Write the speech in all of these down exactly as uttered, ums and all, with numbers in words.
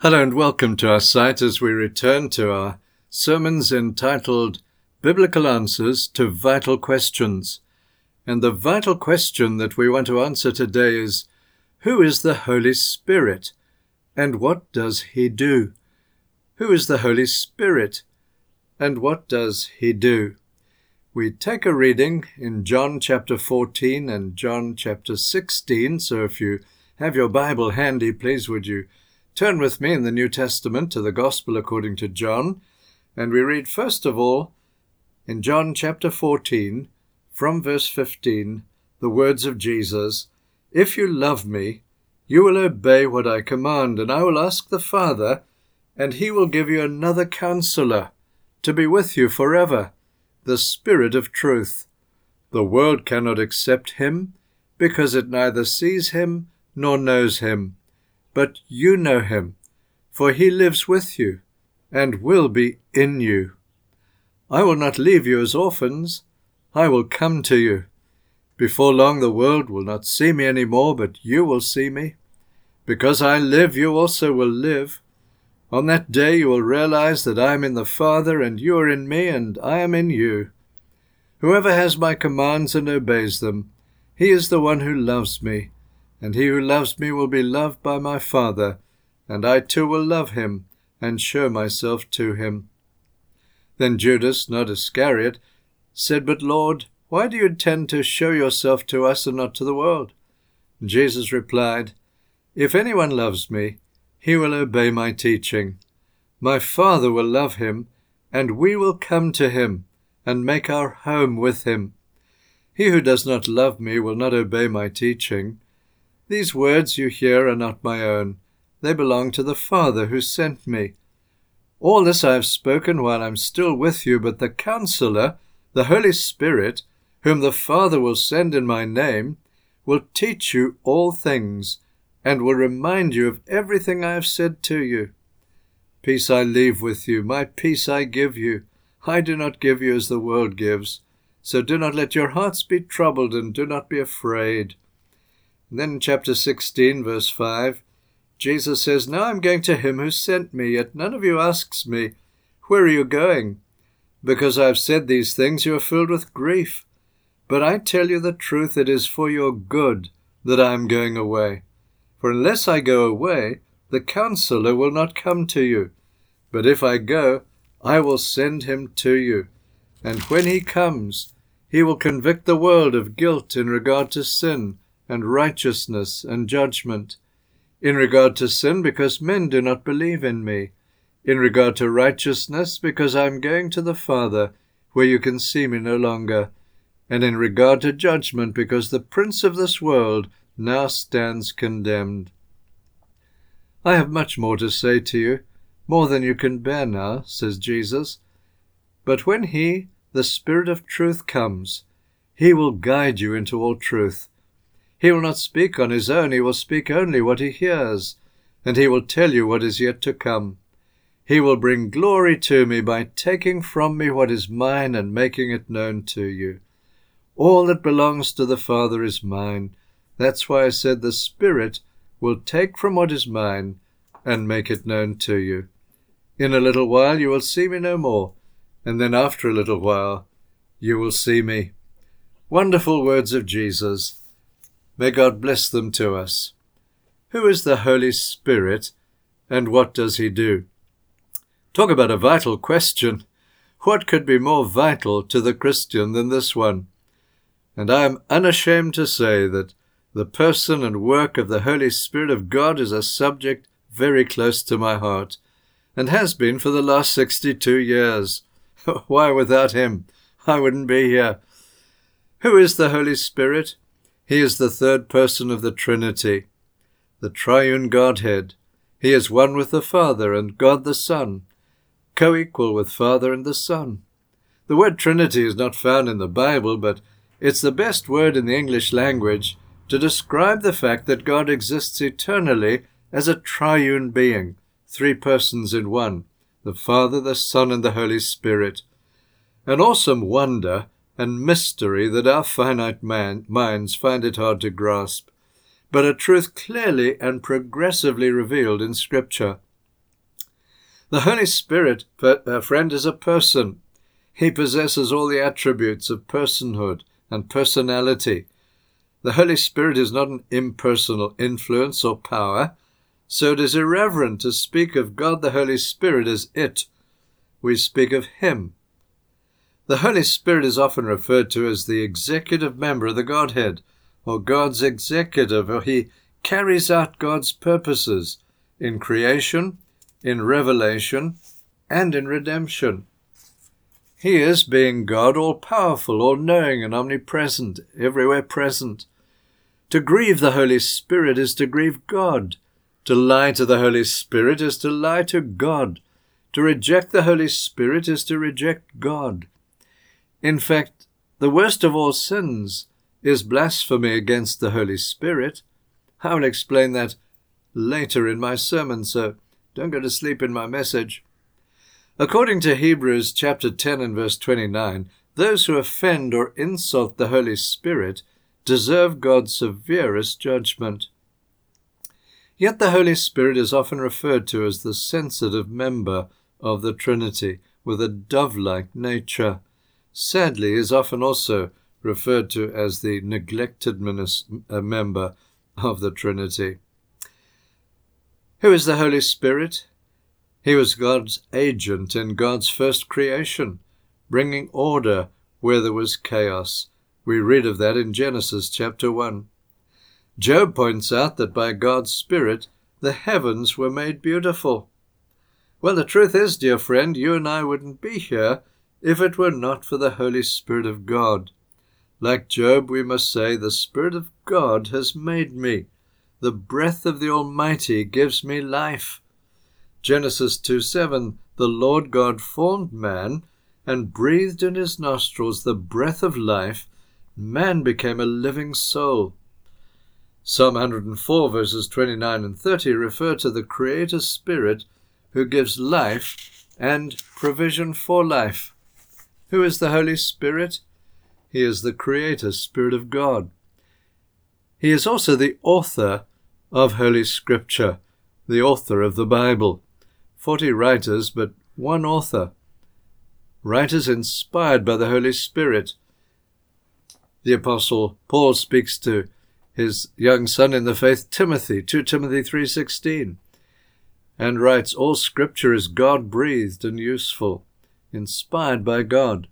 Hello and welcome to our site as we return to our sermons entitled Biblical Answers to Vital Questions. And the vital question that we want to answer today is, who is the Holy Spirit and what does he do? Who is the Holy Spirit and what does he do? We take a reading in John chapter fourteen and John chapter sixteen, so if you have your Bible handy, please would you turn with me in the New Testament to the Gospel according to John, and we read first of all in John chapter fourteen, from verse fifteen, the words of Jesus, "If you love me, you will obey what I command, and I will ask the Father, and he will give you another counselor to be with you forever, the Spirit of truth. The world cannot accept him, because it neither sees him nor knows him. But you know him, for he lives with you and will be in you. I will not leave you as orphans. I will come to you. Before long the world will not see me any more, but you will see me. Because I live, you also will live. On that day you will realize that I am in the Father, and you are in me, and I am in you. Whoever has my commands and obeys them, he is the one who loves me. And he who loves me will be loved by my Father, and I too will love him, and show myself to him." Then Judas, not Iscariot, said, "But Lord, why do you intend to show yourself to us and not to the world?" And Jesus replied, "If anyone loves me, he will obey my teaching. My Father will love him, and we will come to him, and make our home with him. He who does not love me will not obey my teaching. These words you hear are not my own. They belong to the Father who sent me. All this I have spoken while I am still with you, but the Counselor, the Holy Spirit, whom the Father will send in my name, will teach you all things, and will remind you of everything I have said to you. Peace I leave with you, my peace I give you. I do not give you as the world gives. So do not let your hearts be troubled, and do not be afraid." And then in chapter sixteen, verse five, Jesus says, "Now I am going to him who sent me, yet none of you asks me, 'Where are you going?' Because I have said these things, you are filled with grief. But I tell you the truth, it is for your good that I am going away. For unless I go away, the Counselor will not come to you. But if I go, I will send him to you. And when he comes, he will convict the world of guilt in regard to sin, and righteousness and judgment. In regard to sin, because men do not believe in me. In regard to righteousness, because I am going to the Father, where you can see me no longer. And in regard to judgment, because the prince of this world now stands condemned." "I have much more to say to you, more than you can bear now," says Jesus. "But when he, the Spirit of truth, comes, he will guide you into all truth. He will not speak on his own, he will speak only what he hears, and he will tell you what is yet to come. He will bring glory to me by taking from me what is mine and making it known to you. All that belongs to the Father is mine. That's why I said the Spirit will take from what is mine and make it known to you. In a little while you will see me no more, and then after a little while you will see me." Wonderful words of Jesus. May God bless them to us. Who is the Holy Spirit, and what does he do? Talk about a vital question. What could be more vital to the Christian than this one? And I am unashamed to say that the person and work of the Holy Spirit of God is a subject very close to my heart, and has been for the last sixty-two years. Why, without him, I wouldn't be here. Who is the Holy Spirit? He is the third person of the Trinity, the triune Godhead. He is one with the Father and God the Son, co-equal with Father and the Son. The word Trinity is not found in the Bible, but it's the best word in the English language to describe the fact that God exists eternally as a triune being, three persons in one, the Father, the Son, and the Holy Spirit. An awesome wonder and mystery that our finite man, minds find it hard to grasp, but a truth clearly and progressively revealed in Scripture. The Holy Spirit, uh, friend, is a person. He possesses all the attributes of personhood and personality. The Holy Spirit is not an impersonal influence or power, so it is irreverent to speak of God the Holy Spirit as it. We speak of Him. The Holy Spirit is often referred to as the executive member of the Godhead, or God's executive, or He carries out God's purposes in creation, in revelation, and in redemption. He is, being God, all-powerful, all-knowing, and omnipresent, everywhere present. To grieve the Holy Spirit is to grieve God. To lie to the Holy Spirit is to lie to God. To reject the Holy Spirit is to reject God. In fact, the worst of all sins is blasphemy against the Holy Spirit. I will explain that later in my sermon, so don't go to sleep in my message. According to Hebrews chapter ten and verse twenty-nine, those who offend or insult the Holy Spirit deserve God's severest judgment. Yet the Holy Spirit is often referred to as the sensitive member of the Trinity, with a dove-like nature. Sadly, is often also referred to as the neglected member of the Trinity. Who is the Holy Spirit? He was God's agent in God's first creation, bringing order where there was chaos. We read of that in Genesis chapter one. Job points out that by God's Spirit the heavens were made beautiful. Well, the truth is, dear friend, you and I wouldn't be here if it were not for the Holy Spirit of God. Like Job, we must say, the Spirit of God has made me. The breath of the Almighty gives me life. Genesis two seven, the Lord God formed man and breathed in his nostrils the breath of life. Man became a living soul. Psalm one hundred four verses twenty-nine and thirty refer to the Creator Spirit who gives life and provision for life. Who is the Holy Spirit? He is the Creator Spirit of God. He is also the author of Holy Scripture, the author of the Bible. Forty writers, but one author. Writers inspired by the Holy Spirit. The Apostle Paul speaks to his young son in the faith, Timothy, Second Timothy three sixteen, and writes, all Scripture is God-breathed and useful, inspired by God.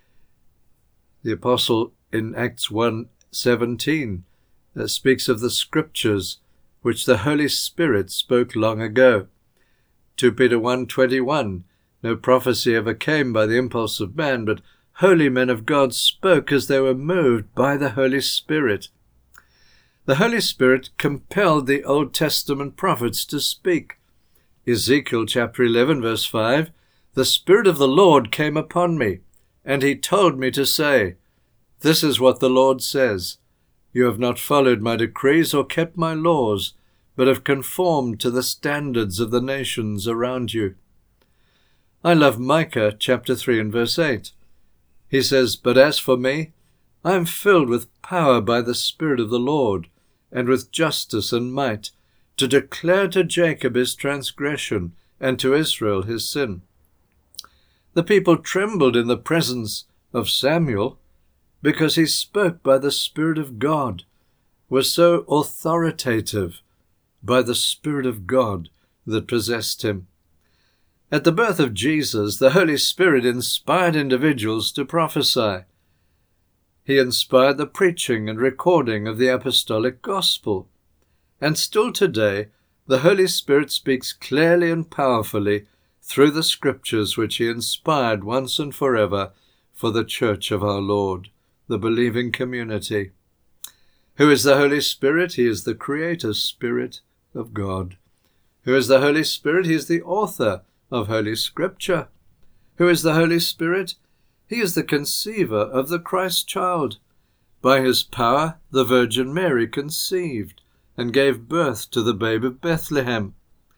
The Apostle in Acts one seventeen uh, speaks of the Scriptures which the Holy Spirit spoke long ago. Second Peter one twenty-one, no prophecy ever came by the impulse of man, but holy men of God spoke as they were moved by the Holy Spirit. The Holy Spirit compelled the Old Testament prophets to speak. Ezekiel chapter eleven verse five, the Spirit of the Lord came upon me, and he told me to say, this is what the Lord says, you have not followed my decrees or kept my laws, but have conformed to the standards of the nations around you. I love Micah chapter three and verse eight. He says, but as for me, I am filled with power by the Spirit of the Lord, and with justice and might, to declare to Jacob his transgression, and to Israel his sin. The people trembled in the presence of Samuel, because he spoke by the Spirit of God, was so authoritative by the Spirit of God that possessed him. At the birth of Jesus, the Holy Spirit inspired individuals to prophesy. He inspired the preaching and recording of the apostolic gospel. And still today, the Holy Spirit speaks clearly and powerfully through the Scriptures which he inspired once and forever for the Church of our Lord, the believing community. Who is the Holy Spirit? He is the Creator Spirit of God. Who is the Holy Spirit? He is the author of Holy Scripture. Who is the Holy Spirit? He is the conceiver of the Christ child. By his power the Virgin Mary conceived and gave birth to the babe of Bethlehem.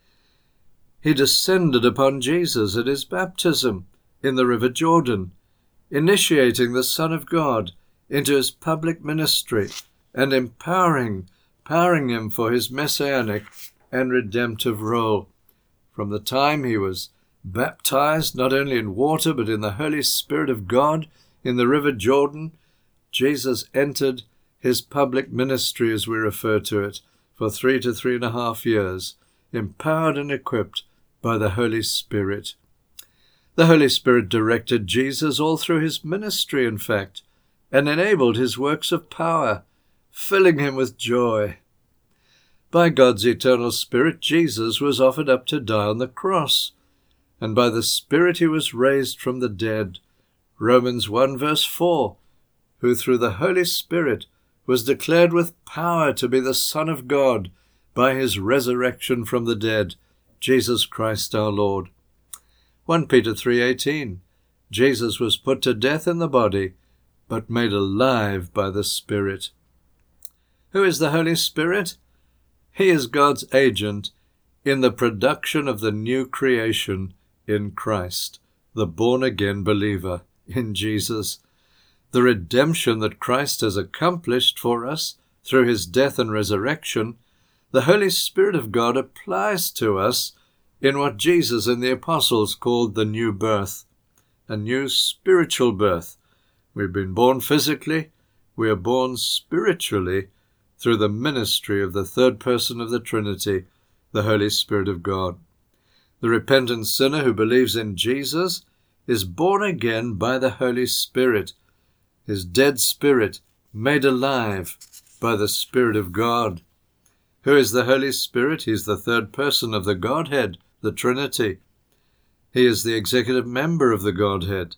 He descended upon Jesus at his baptism in the river Jordan, initiating the Son of God into his public ministry and empowering, empowering him for his messianic and redemptive role. From the time he was baptized not only in water but in the Holy Spirit of God in the river Jordan, Jesus entered his public ministry, as we refer to it, for three to three and a half years, empowered and equipped by the Holy Spirit. The Holy Spirit directed Jesus all through his ministry, in fact, and enabled his works of power, filling him with joy. By God's eternal Spirit, Jesus was offered up to die on the cross, and by the Spirit he was raised from the dead. Romans one verse four, who through the Holy Spirit was declared with power to be the Son of God by his resurrection from the dead, Jesus Christ our Lord. First Peter three eighteen, Jesus was put to death in the body, but made alive by the Spirit. Who is the Holy Spirit? He is God's agent in the production of the new creation in Christ, the born-again believer in Jesus. The redemption that Christ has accomplished for us through his death and resurrection, the Holy Spirit of God applies to us in what Jesus and the apostles called the new birth, a new spiritual birth. We've been born physically, we are born spiritually through the ministry of the third person of the Trinity, the Holy Spirit of God. The repentant sinner who believes in Jesus is born again by the Holy Spirit, his dead spirit made alive by the Spirit of God. Who is the Holy Spirit? He is the third person of the Godhead, the Trinity. He is the executive member of the Godhead.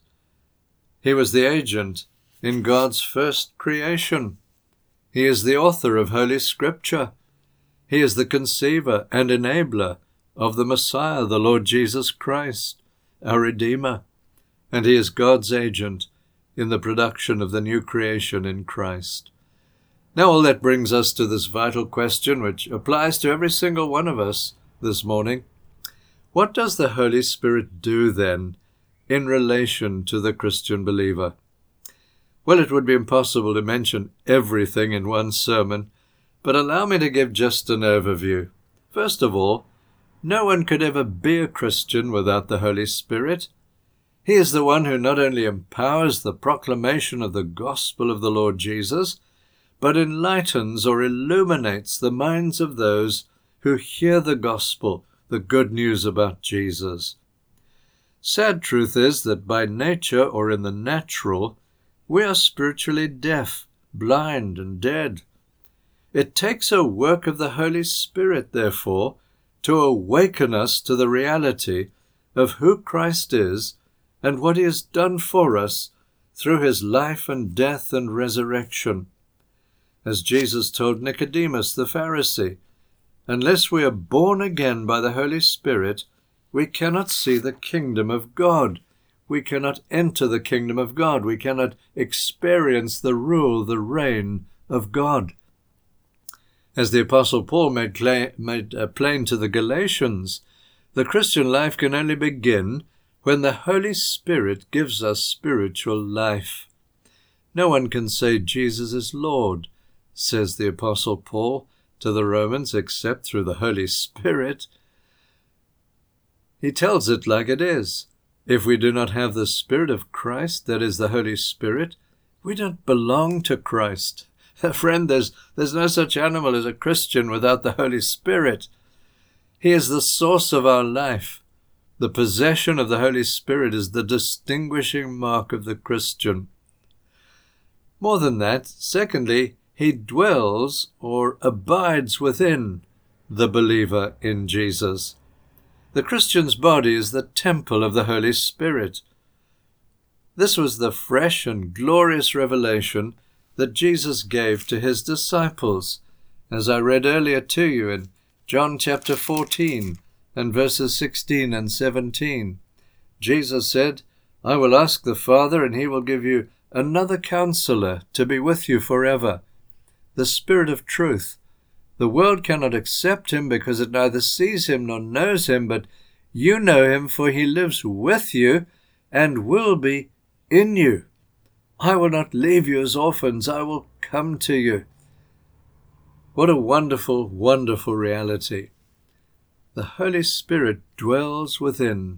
He was the agent in God's first creation. He is the author of Holy Scripture. He is the conceiver and enabler of the Messiah, the Lord Jesus Christ, our Redeemer. And he is God's agent in the production of the new creation in Christ. Now all that brings us to this vital question, which applies to every single one of us this morning. What does the Holy Spirit do then in relation to the Christian believer? Well, it would be impossible to mention everything in one sermon, but allow me to give just an overview. First of all, no one could ever be a Christian without the Holy Spirit. He is the one who not only empowers the proclamation of the gospel of the Lord Jesus, but enlightens or illuminates the minds of those who hear the gospel, the good news about Jesus. Sad truth is that by nature or in the natural, we are spiritually deaf, blind, and dead. It takes a work of the Holy Spirit, therefore, to awaken us to the reality of who Christ is and what he has done for us through his life and death and resurrection. As Jesus told Nicodemus the Pharisee, unless we are born again by the Holy Spirit, we cannot see the kingdom of God. We cannot enter the kingdom of God. We cannot experience the rule, the reign of God. As the Apostle Paul made, cla- made uh, plain to the Galatians, the Christian life can only begin when the Holy Spirit gives us spiritual life. No one can say Jesus is Lord, says the Apostle Paul to the Romans, except through the Holy Spirit. He tells it like it is. If we do not have the Spirit of Christ, that is the Holy Spirit, we don't belong to Christ. Friend, there's, there's no such animal as a Christian without the Holy Spirit. He is the source of our life. The possession of the Holy Spirit is the distinguishing mark of the Christian. More than that, secondly, he dwells or abides within the believer in Jesus. The Christian's body is the temple of the Holy Spirit. This was the fresh and glorious revelation that Jesus gave to his disciples, as I read earlier to you in John chapter fourteen and verses sixteen and seventeen. Jesus said, I will ask the Father, and he will give you another counselor to be with you forever, the Spirit of truth. The world cannot accept him because it neither sees him nor knows him, but you know him, for he lives with you and will be in you. I will not leave you as orphans. I will come to you. What a wonderful, wonderful reality. The Holy Spirit dwells within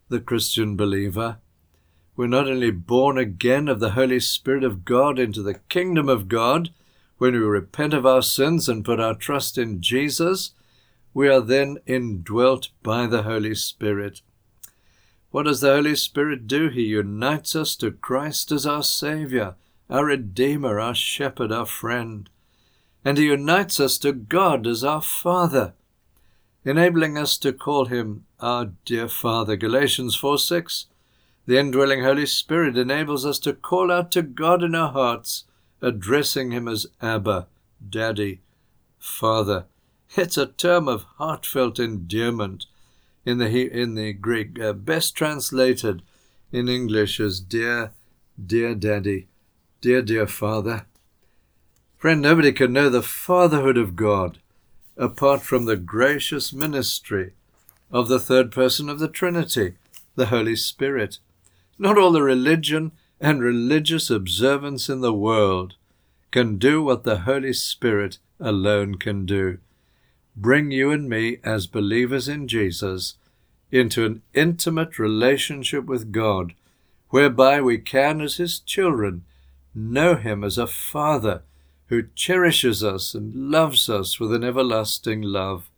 the Christian believer. We're not only born again of the Holy Spirit of God into the kingdom of God, when we repent of our sins and put our trust in Jesus, we are then indwelt by the Holy Spirit. What does the Holy Spirit do? He unites us to Christ as our Savior, our Redeemer, our Shepherd, our friend. And He unites us to God as our Father, enabling us to call Him our dear Father. Galatians four six. The indwelling Holy Spirit enables us to call out to God in our hearts, addressing Him as Abba, Daddy, Father. It's a term of heartfelt endearment in the in the Greek, uh, best translated in English as dear, dear Daddy, dear, dear Father. Friend, nobody can know the fatherhood of God apart from the gracious ministry of the third person of the Trinity, the Holy Spirit. Not all the religion and religious observance in the world can do what the Holy Spirit alone can do. Bring you and me as believers in Jesus into an intimate relationship with God, whereby we can, as His children, know Him as a Father who cherishes us and loves us with an everlasting love.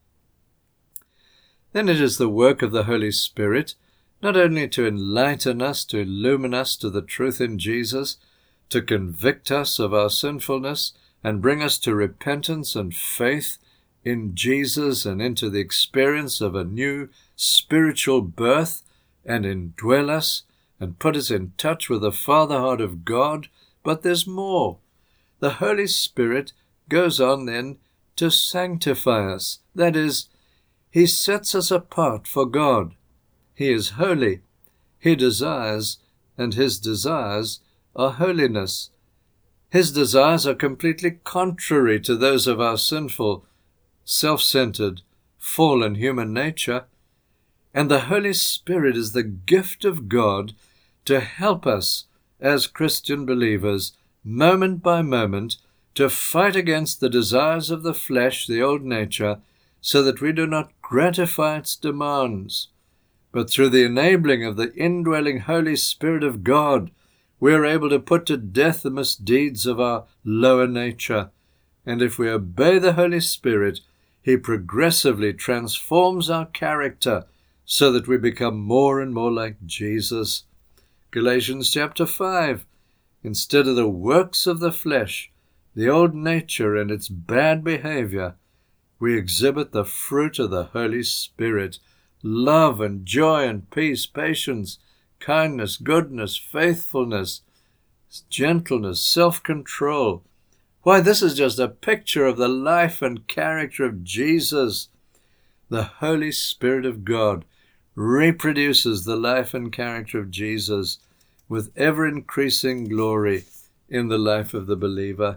Then it is the work of the Holy Spirit not only to enlighten us, to illumine us to the truth in Jesus, to convict us of our sinfulness and bring us to repentance and faith in Jesus and into the experience of a new spiritual birth, and indwell us and put us in touch with the Father heart of God. But there's more. The Holy Spirit goes on then to sanctify us. That is, He sets us apart for God. He is holy. He desires, and His desires are holiness. His desires are completely contrary to those of our sinful, self-centered, fallen human nature. And the Holy Spirit is the gift of God to help us as Christian believers, moment by moment, to fight against the desires of the flesh, the old nature, so that we do not gratify its demands. But through the enabling of the indwelling Holy Spirit of God, we are able to put to death the misdeeds of our lower nature. And if we obey the Holy Spirit, He progressively transforms our character so that we become more and more like Jesus. Galatians chapter five. Instead of the works of the flesh, the old nature and its bad behavior, we exhibit the fruit of the Holy Spirit: love and joy and peace, patience, kindness, goodness, faithfulness, gentleness, self-control. Why, this is just a picture of the life and character of Jesus. The Holy Spirit of God reproduces the life and character of Jesus with ever-increasing glory in the life of the believer.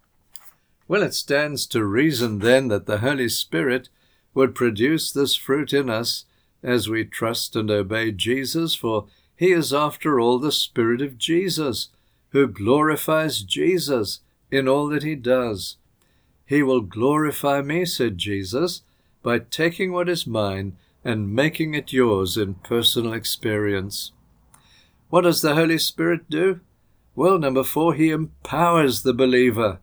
Well, it stands to reason then that the Holy Spirit would produce this fruit in us as we trust and obey Jesus, for He is after all the Spirit of Jesus, who glorifies Jesus in all that He does. He will glorify me, said Jesus, by taking what is mine and making it yours in personal experience. What does the Holy Spirit do? Well, number four, He empowers the believer.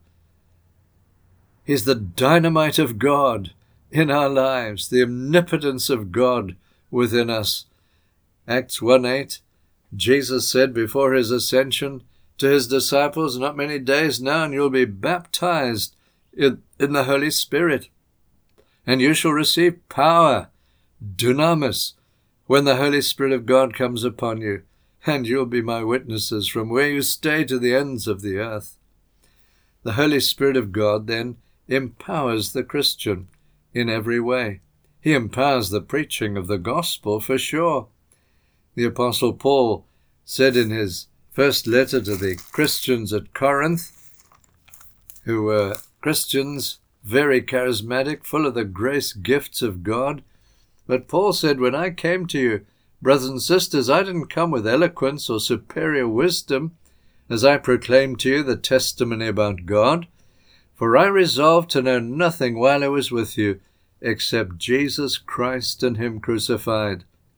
He's the dynamite of God in our lives, the omnipotence of God within us. Acts one eight, Jesus said before His ascension to His disciples, not many days now, and you'll be baptized in, in the Holy Spirit, and you shall receive power, dunamis, when the Holy Spirit of God comes upon you, and you'll be my witnesses from where you stay to the ends of the earth. The Holy Spirit of God then empowers the Christian in every way. He empowers the preaching of the gospel for sure. The Apostle Paul said in his first letter to the Christians at Corinth, who were Christians, very charismatic, full of the grace gifts of God, but Paul said, when I came to you, brothers and sisters, I didn't come with eloquence or superior wisdom, as I proclaimed to you the testimony about God, for I resolved to know nothing while I was with you, except Jesus Christ and Him crucified.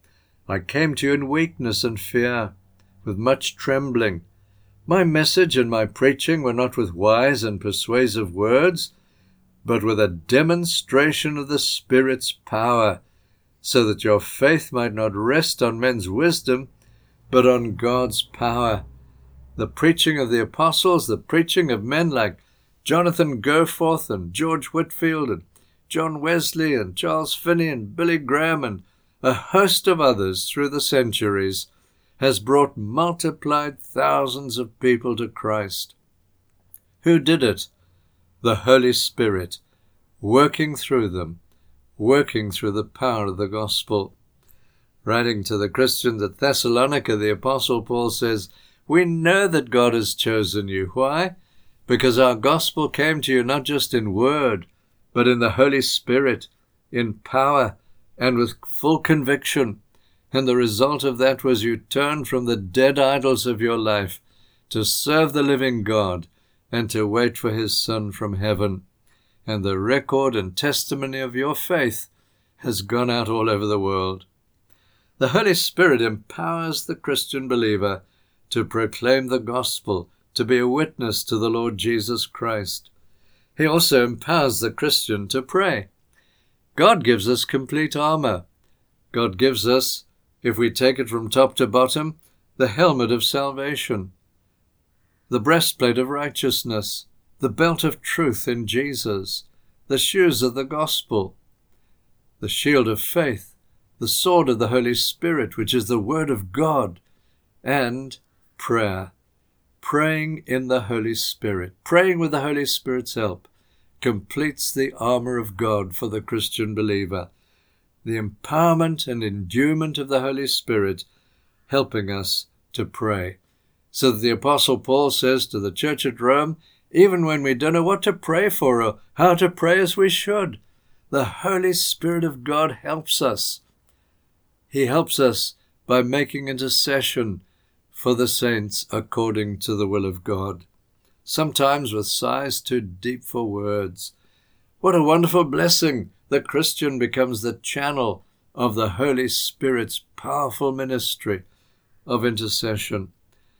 I came to you in weakness and fear, with much trembling. My message and my preaching were not with wise and persuasive words, but with a demonstration of the Spirit's power, so that your faith might not rest on men's wisdom, but on God's power. The preaching of the apostles, the preaching of men like Jonathan Goforth and George Whitefield and John Wesley and Charles Finney and Billy Graham and a host of others through the centuries, has brought multiplied thousands of people to Christ. Who did it? The Holy Spirit, working through them, working through the power of the gospel. Writing to the Christians at Thessalonica, the Apostle Paul says, "We know that God has chosen you." Why? Because our gospel came to you not just in word, but in the Holy Spirit, in power, and with full conviction. And the result of that was you turned from the dead idols of your life to serve the living God and to wait for his Son from heaven. And the record and testimony of your faith has gone out all over the world. The Holy Spirit empowers the Christian believer to proclaim the gospel, to be a witness to the Lord Jesus Christ. He also empowers the Christian to pray. God gives us complete armor. God gives us, if we take it from top to bottom, the helmet of salvation, the breastplate of righteousness, the belt of truth in Jesus, the shoes of the gospel, the shield of faith, the sword of the Holy Spirit, which is the word of God, and prayer. Praying in the Holy Spirit, praying with the Holy Spirit's help, completes the armor of God for the Christian believer. The empowerment and endowment of the Holy Spirit helping us to pray. So that the Apostle Paul says to the church at Rome, even when we don't know what to pray for or how to pray as we should, the Holy Spirit of God helps us. He helps us by making intercession for the saints according to the will of God, sometimes with sighs too deep for words. What a wonderful blessing! The Christian becomes the channel of the Holy Spirit's powerful ministry of intercession.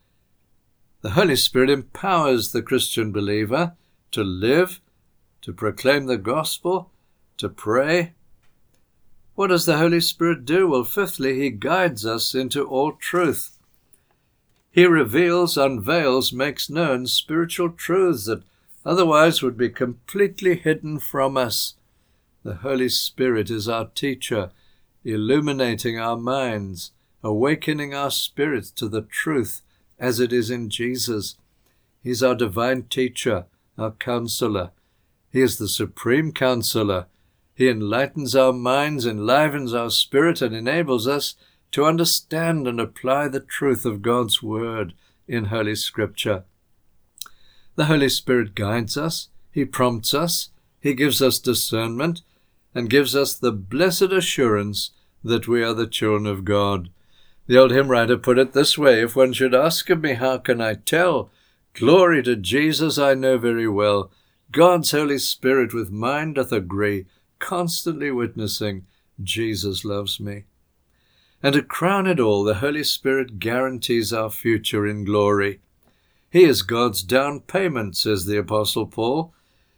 The Holy Spirit empowers the Christian believer to live, to proclaim the gospel, to pray. What does the Holy Spirit do? Well, fifthly, he guides us into all truth. He reveals, unveils, makes known spiritual truths that otherwise would be completely hidden from us. The Holy Spirit is our teacher, illuminating our minds, awakening our spirits to the truth as it is in Jesus. He's our divine teacher, our counselor. He is the supreme counselor. He enlightens our minds, enlivens our spirit, and enables us to understand and apply the truth of God's word in Holy Scripture. The Holy Spirit guides us, he prompts us, he gives us discernment, and gives us the blessed assurance that we are the children of God. The old hymn writer put it this way, if one should ask of me, how can I tell? Glory to Jesus, I know very well. God's Holy Spirit with mine doth agree, constantly witnessing, Jesus loves me. And to crown it all, the Holy Spirit guarantees our future in glory. He is God's down payment, says the Apostle Paul.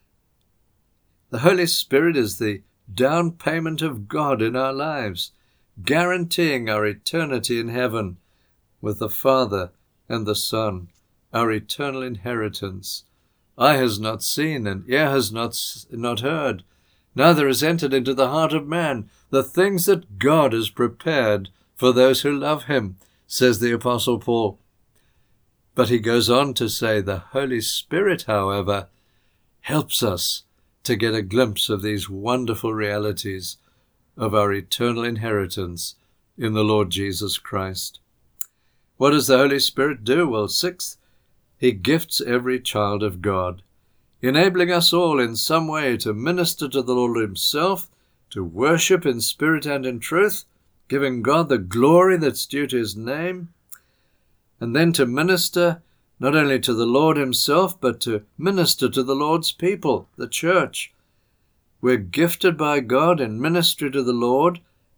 The Holy Spirit is the down payment of God in our lives, guaranteeing our eternity in heaven with the Father and the Son, our eternal inheritance. Eye has not seen, and ear has not, not heard, neither has entered into the heart of man the things that God has prepared for those who love him, says the Apostle Paul. But he goes on to say the Holy Spirit, however, helps us to get a glimpse of these wonderful realities of our eternal inheritance in the Lord Jesus Christ. What does the Holy Spirit do? Well, sixth, he gifts every child of God, enabling us all in some way to minister to the Lord himself, to worship in spirit and in truth, giving God the glory that's due to his name, and then to minister not only to the Lord himself, but to minister to the Lord's people, the church. We're gifted by God in ministry to the Lord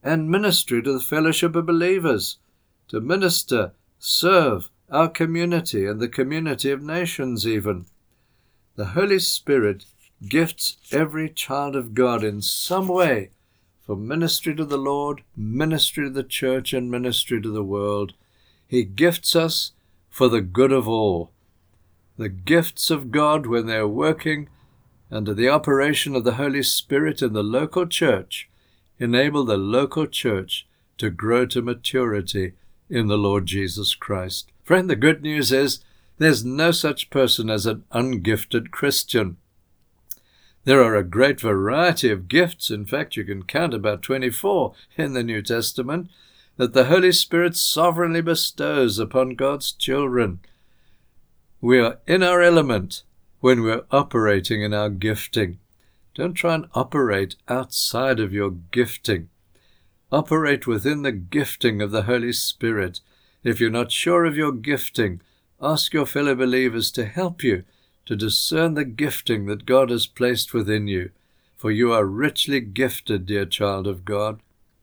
and ministry to the fellowship of believers, to minister, serve our community and the community of nations even. The Holy Spirit gifts every child of God in some way for ministry to the Lord, ministry to the church, and ministry to the world. He gifts us for the good of all. The gifts of God, when they are working under the operation of the Holy Spirit in the local church, enable the local church to grow to maturity in the Lord Jesus Christ. Friend, the good news is there's no such person as an ungifted Christian. There are a great variety of gifts. In fact, you can count about twenty-four in the New Testament that the Holy Spirit sovereignly bestows upon God's children. We are in our element when we're operating in our gifting. Don't try and operate outside of your gifting. Operate within the gifting of the Holy Spirit. If you're not sure of your gifting, ask your fellow believers to help you to discern the gifting that God has placed within you, for you are richly gifted, dear child of God.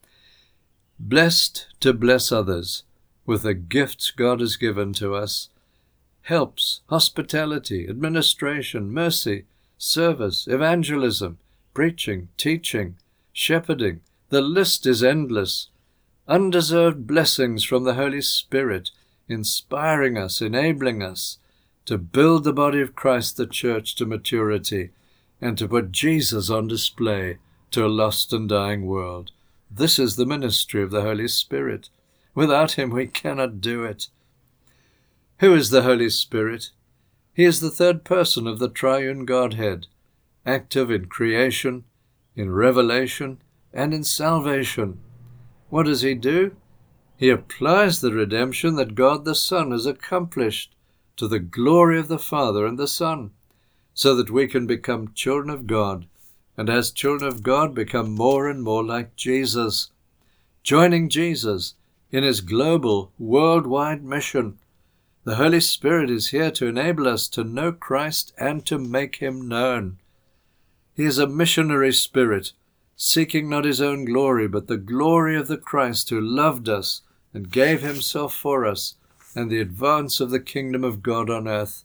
Blessed to bless others with the gifts God has given to us. Helps, hospitality, administration, mercy, service, evangelism, preaching, teaching, shepherding. The list is endless. Undeserved blessings from the Holy Spirit, inspiring us, enabling us to build the body of Christ, the church, to maturity, and to put Jesus on display to a lost and dying world. This is the ministry of the Holy Spirit. Without him we cannot do it. Who is the Holy Spirit? He is the third person of the triune Godhead, active in creation, in revelation, and in salvation. What does he do? He applies the redemption that God the Son has accomplished to the glory of the Father and the Son, so that we can become children of God, and as children of God become more and more like Jesus, joining Jesus in his global, worldwide mission. The Holy Spirit is here to enable us to know Christ and to make him known. He is a missionary spirit, seeking not his own glory, but the glory of the Christ who loved us and gave himself for us, and the advance of the kingdom of God on earth.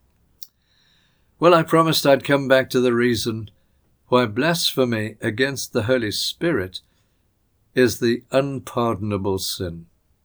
Well, I promised I'd come back to the reason why blasphemy against the Holy Spirit is the unpardonable sin.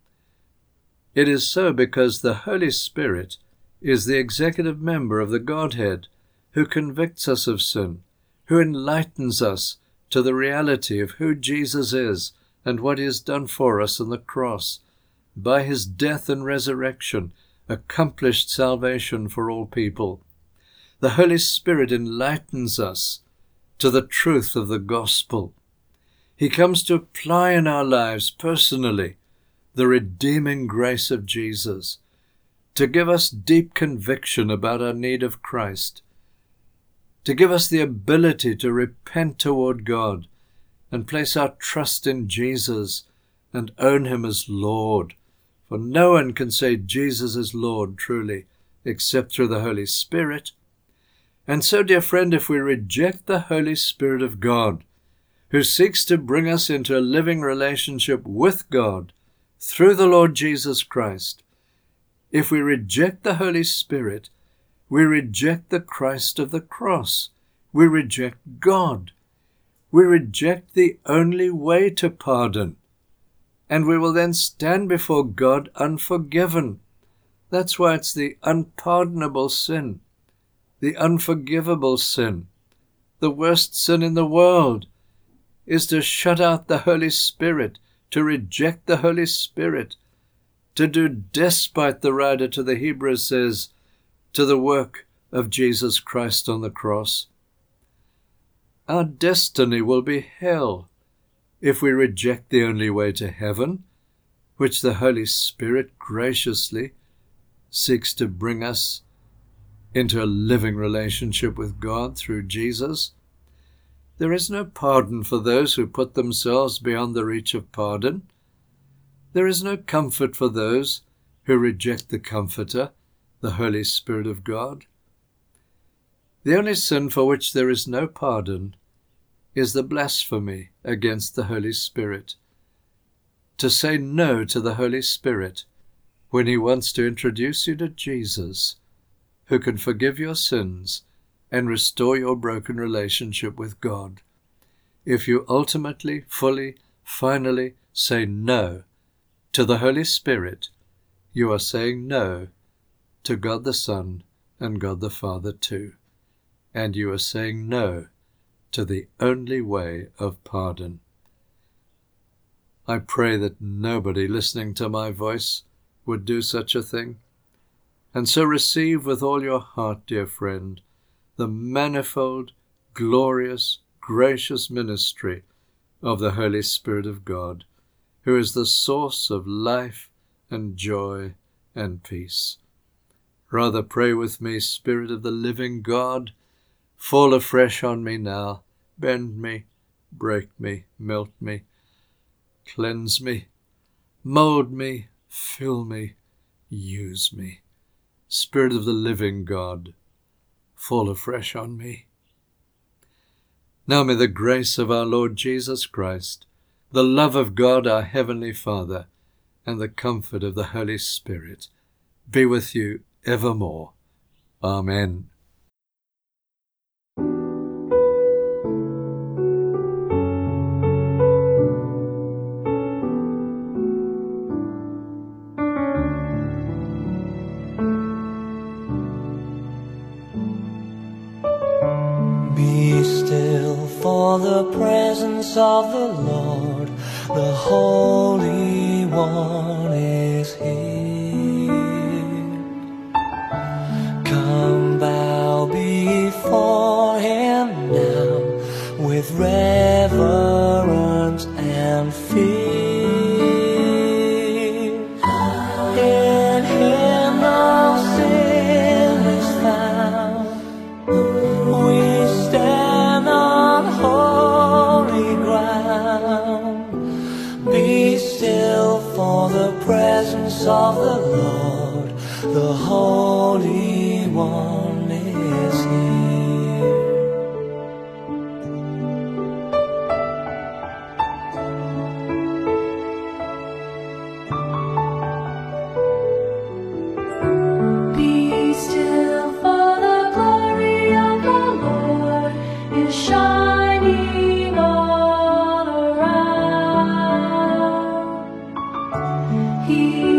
It is so because the Holy Spirit is the executive member of the Godhead who convicts us of sin, who enlightens us to the reality of who Jesus is and what he has done for us on the cross. By his death and resurrection, accomplished salvation for all people. The Holy Spirit enlightens us to the truth of the gospel. He comes to apply in our lives personally the redeeming grace of Jesus, to give us deep conviction about our need of Christ, to give us the ability to repent toward God and place our trust in Jesus and own him as Lord. For no one can say Jesus is Lord truly except through the Holy Spirit. And so, dear friend, if we reject the Holy Spirit of God, who seeks to bring us into a living relationship with God through the Lord Jesus Christ, if we reject the Holy Spirit, we reject the Christ of the cross. We reject God. We reject the only way to pardon. And we will then stand before God unforgiven. That's why it's the unpardonable sin, the unforgivable sin. The worst sin in the world is to shut out the Holy Spirit, to reject the Holy Spirit, to do despite, the writer to the Hebrews says, to the work of Jesus Christ on the cross. Our destiny will be hell if we reject the only way to heaven, which the Holy Spirit graciously seeks to bring us into a living relationship with God through Jesus. There is no pardon for those who put themselves beyond the reach of pardon. There is no comfort for those who reject the Comforter, the Holy Spirit of God. The only sin for which there is no pardon is the blasphemy against the Holy Spirit. to say no to the Holy Spirit when he wants to introduce you to Jesus, who can forgive your sins and restore your broken relationship with God. If you ultimately, fully, finally say no to the Holy Spirit, you are saying no to God the Son and God the Father too. And you are saying no to the only way of pardon. I pray that nobody listening to my voice would do such a thing. And so receive with all your heart, dear friend, the manifold, glorious, gracious ministry of the Holy Spirit of God, who is the source of life and joy and peace. Rather pray with me, Spirit of the living God, fall afresh on me now, bend me, break me, melt me, cleanse me, mold me, fill me, use me. Spirit of the living God, fall afresh on me. Now may the grace of our Lord Jesus Christ, the love of God our Heavenly Father, and the comfort of the Holy Spirit be with you evermore. Amen. Be still for the presence of the Lord, the Holy One is here. Come bow before Him now with reverence and fear. In Him no sin is found. We stand on holy ground. Be still for the presence of the Lord, the Holy One is here. Be still, for the glory of the Lord is shining all around. He